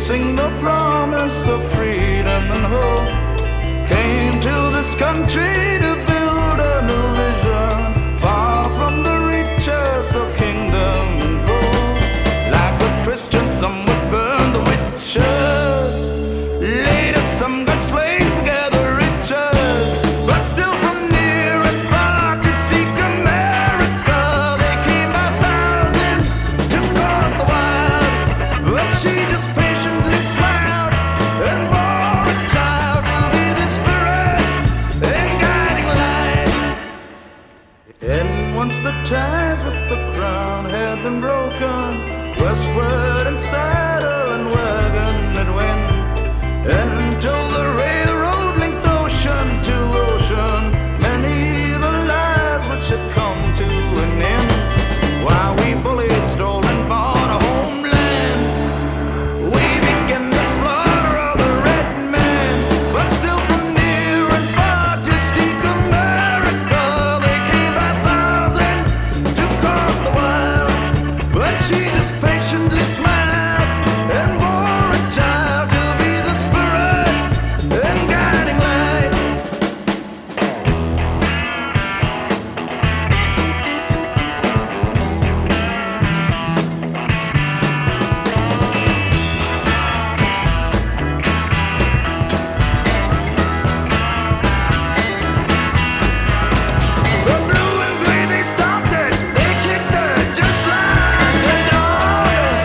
chasing the promise of freedom and hope, came to this country to build a new vision, far from the reaches of kingdom and gold. Like the Christians, some would burn the witches. Later, some got slaves to gather riches, but still from near and far to seek America, they came by thousands to guard the wild. But she just patiently smiled and bore a child to be the spirit and guiding light. And once the ties with the crown had been broken, westward and saddle and wagon it went, until the railroad linked ocean to ocean. Many the lives which had come to an end, while we bullied, stole and bought a homeland, we began the slaughter of the red man. But still from near and far to seek America, they came by thousands to guard the wild. But she just patiently smiled and bore a child to be the spirit and guiding light. The blue and gray, they stopped it, they kicked her just like a dog.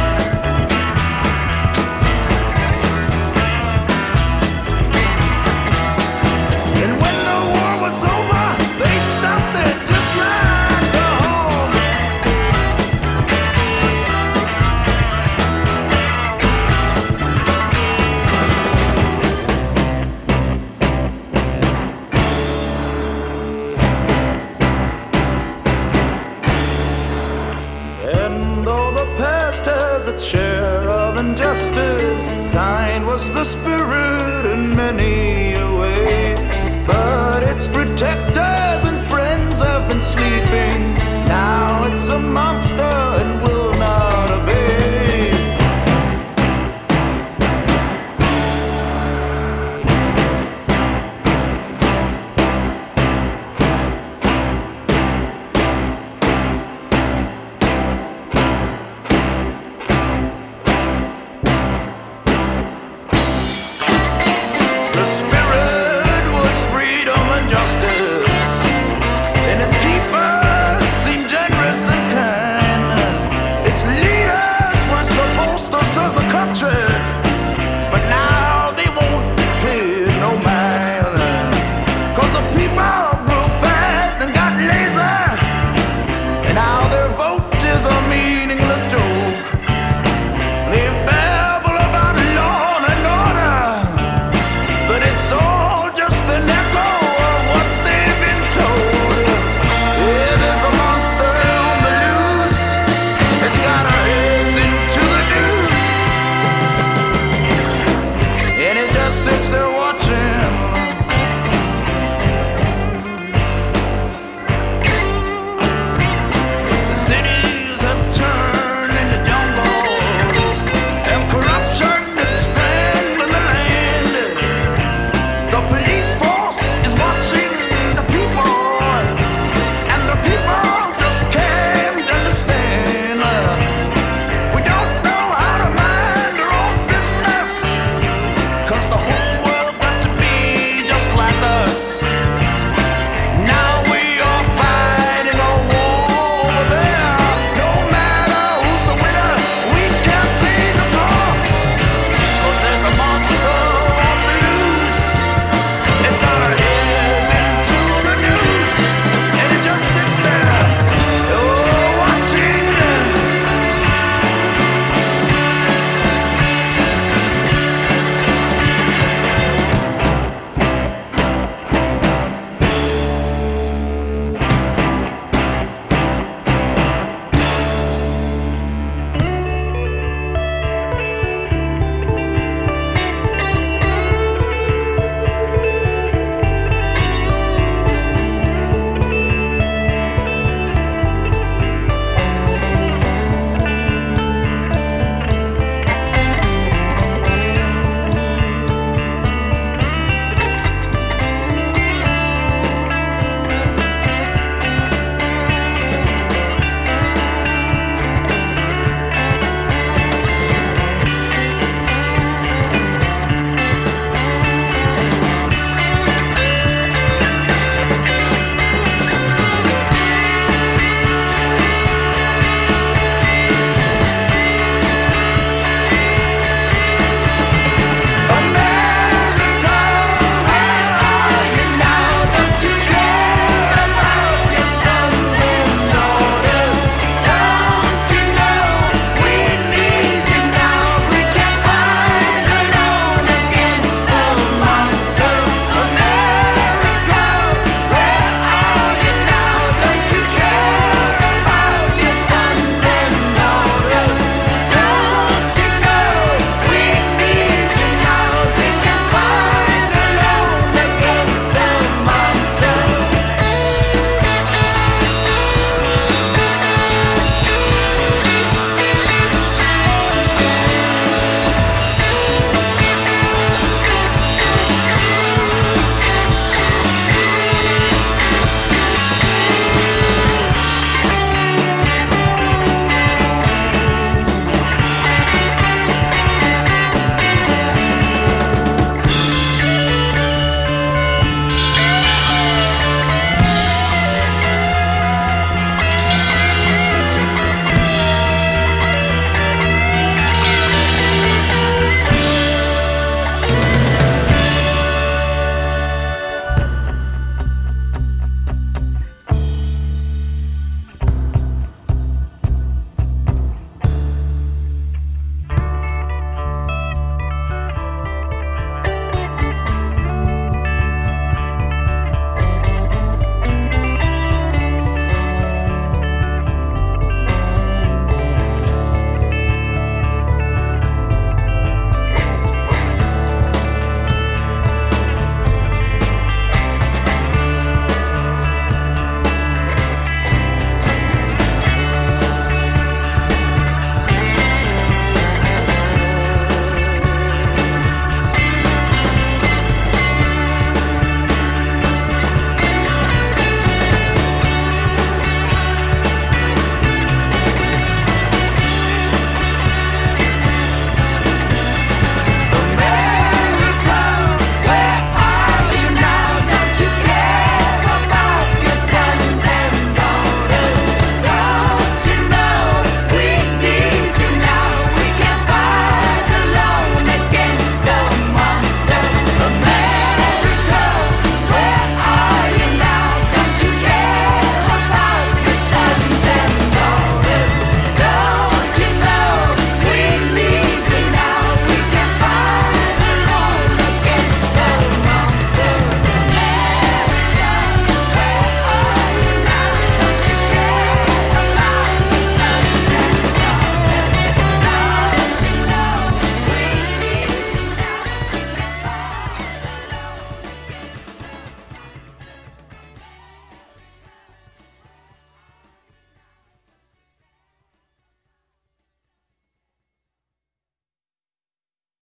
And when the war was over, they stopped it just like a hog. And though the past has its share of injustice, kind was the spirit in many a way. But its protectors and friends have been sleeping, now it's a monster and